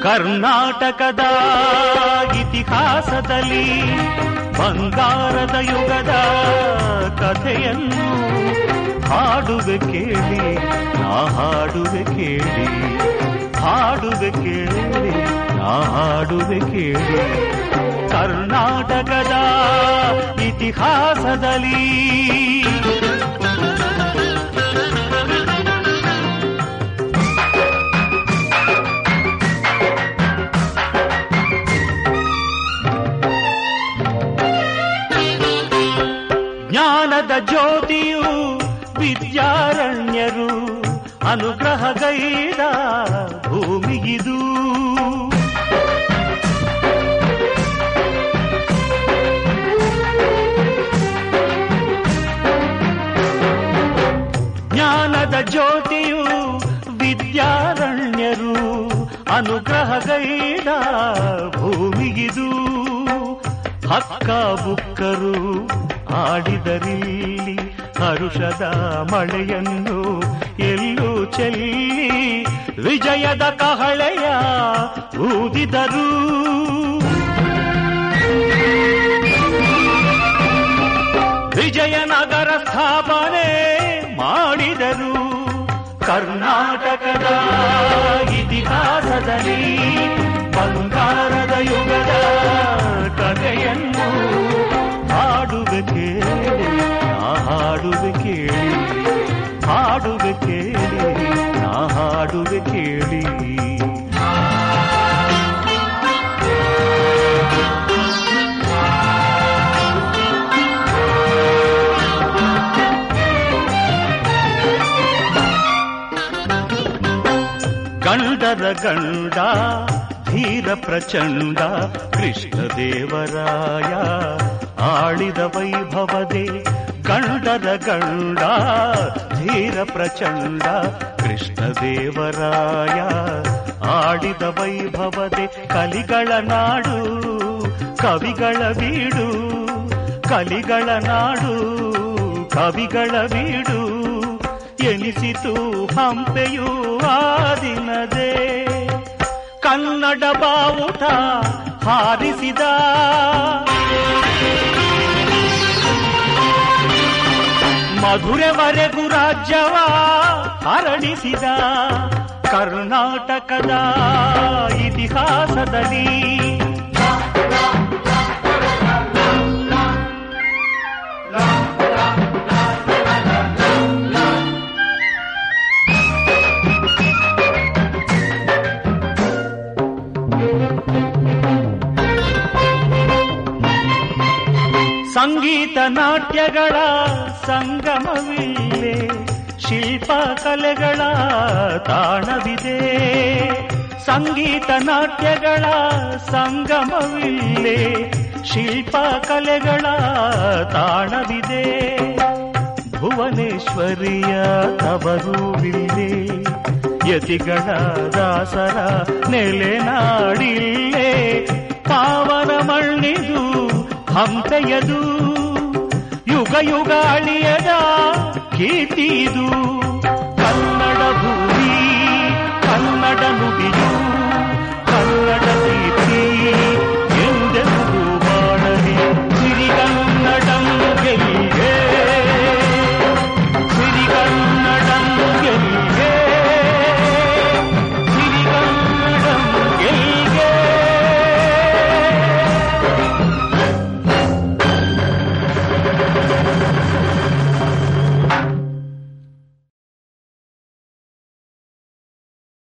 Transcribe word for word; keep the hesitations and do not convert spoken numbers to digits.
ಕರ್ನಾಟಕದ ಇತಿಹಾಸದಲ್ಲಿ ಬಂಗಾರದ ಯುಗದ ಕಥೆಯನ್ನು ಹಾಡುವೆ ಕೇಳಿ, ನಾ ಹಾಡುವೆ ಕೇಳಿ, ಹಾಡುವೆ ಕೇಳಿ, ನಾ ಹಾಡುವೆ ಕೇಳಿ. ಕರ್ನಾಟಕದ ಇತಿಹಾಸದಲ್ಲಿ ಜ್ಞಾನದ ಜ್ಯೋತಿಯು ವಿದ್ಯಾರಣ್ಯರು ಅನುಗ್ರಹಗೈದ ಭೂಮಿಗಿದು. ಜ್ಞಾನದ ಜ್ಯೋತಿಯು ವಿದ್ಯಾರಣ್ಯರು ಅನುಗ್ರಹಗೈದ ಭೂಮಿಗಿದು. ಹಕ್ಕ ಬುಕ್ಕರು ಆಡಿದರಿಲ್ಲಿ ಹರುಷದ ಮಳೆಯನ್ನು ಎಲ್ಲೂ ಚೆಲ್ಲಿ ವಿಜಯದ ಕಹಳೆಯ ಊದಿದರು. ವಿಜಯನಗರ ಸ್ಥಾಪನೆ ಮಾಡಿದರು. ಕರ್ನಾಟಕದ ಇತಿಹಾಸದಲ್ಲಿ ಬಂಗಾರದ ಯುಗದ ಕಥೆಯನ್ನು ಹಾಡುವೆ ಕೇಳಿ, ನಾ ಹಾಡುವೆ ಕೇಳಿ, ಹಾಡುವೆ ಕೇಳಿ, ನಾ ಹಾಡುವೆ ಕೇಳಿ. ಗಂಡರ ಗಂಡ ಧೀರ ಪ್ರಚಂಡ ಕೃಷ್ಣದೇವರಾಯ ಆಳಿದ ವೈಭವದೆ. ಗಂಡರ ಗಂಡ ಧೀರ ಪ್ರಚಂಡ ಕೃಷ್ಣದೇವರಾಯ ಆಡಿದ ವೈಭವದೆ. ಕಲಿಗಳ ನಾಡು ಕವಿಗಳ ಬೀಡು, ಕಲಿಗಳ ನಾಡು ಕವಿಗಳ ಬೀಡು ಎನಿಸಿತು ಹಂಪೆಯೂ ಆ ದಿನದೇ. ಕನ್ನಡ ಬಾವುಟ ಹಾರಿಸಿದ ಮಧುರೆವರೆಗೂ ರಾಜ್ಯವ ಹರಡಿಸಿದ. ಕರ್ನಾಟಕದ ಇತಿಹಾಸದಲ್ಲಿ ಸಂಗೀತ ನಾಟ್ಯಗಳ ಸಂಗಮವಿಲ್ಲೇ, ಶಿಲ್ಪ ಕಲೆಗಳ ತಾಣವಿದೆ. ಸಂಗೀತ ನಾಟ್ಯಗಳ ಸಂಗಮವಿಲ್ಲೇ, ಶಿಲ್ಪ ಕಲೆಗಳ ತಾಣವಿದೆ. ಭುವನೇಶ್ವರಿಯ ತವರುವಿಲ್ಲೇ, ಯತಿಗಳ ದಾಸರ ನೆಲೆನಾಡಿಲ್ಲೇ. ಪಾವನ ಮಣ್ಣಿದು ಹಂಪೆಯದು, ಯುಗ ಯುಗ ಅಳಿಯದ ಕೀರ್ತಿದು. ಕನ್ನಡ ಭೂಮಿ ಕನ್ನಡ ನುಡಿಯು